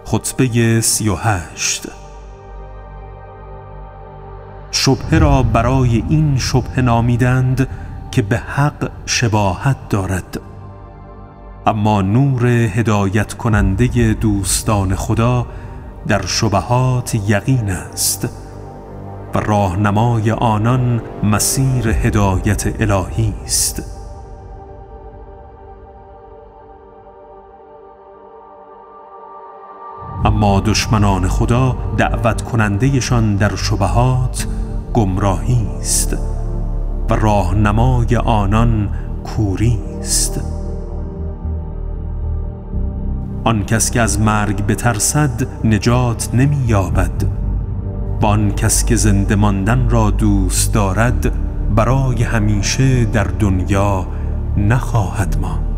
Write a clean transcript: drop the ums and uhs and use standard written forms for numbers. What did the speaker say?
خطبه 38. شبهه را برای این شبهه نامیدند که به حق شباهت دارد، اما نور هدایت کننده دوستان خدا در شبهات یقین است و راهنمای آنان مسیر هدایت الهی است. اما دشمنان خدا دعوت کنندهشان در شبهات گمراهی است و راهنمای آنان کوری است. آن کس که از مرگ بترسد نجات نمی یابد و آن کس که زنده ماندن را دوست دارد برای همیشه در دنیا نخواهد ماند.